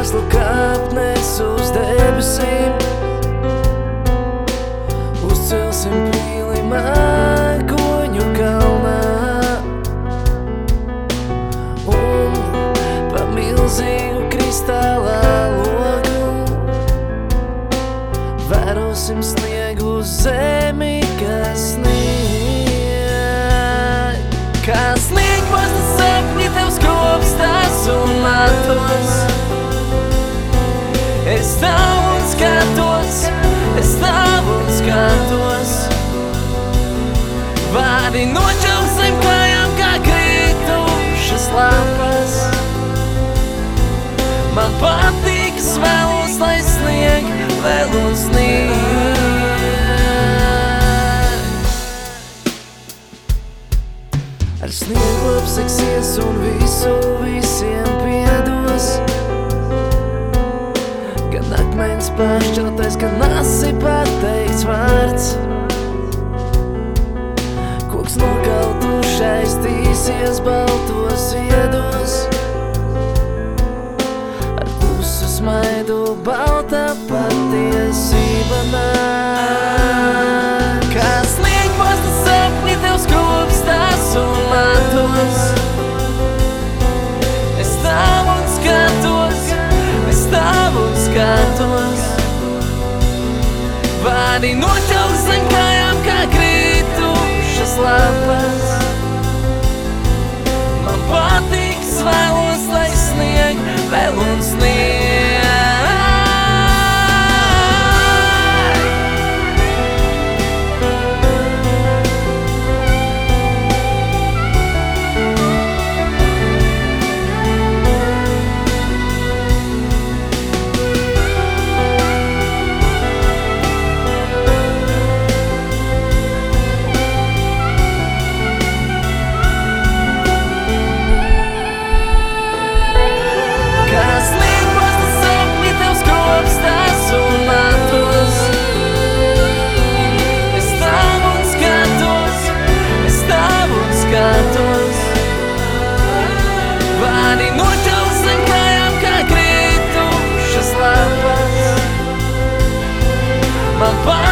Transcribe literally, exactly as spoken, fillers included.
krēslu kāpnes uz debesīm, uzcelsim pīli mākoņu kalnā un pa milzīgu kristālā logu vērosim sniegu zemi, kas snieg. Kā sniegpasta sapņi tev skropstās un matos, es stāvu un skatos, es stāvu un skatos. Vārdi noķels zem kājām kā kritušas lapas. Man patīk, es vēlos, lai snieg, vēl un snieg. Ar sniegu apseksies un visu visiem piedos, gan akmens pašķeltais, gan asi pateikts vārds. Koks nokautušais tīsies baltos iedos, ar klusu smaidu balta patiesība nāk. Kā sniegpasta sapņi tev skropstās un matos, es stāvu un skatos, es stāvu un skatos. Vārdi noķels zem kājām kā kritušas lapas. Man patīk, es vēlos, lai snieg, vēl un snieg. Vārdi noķels zem kājām kā kritušas lapas. Man patīk,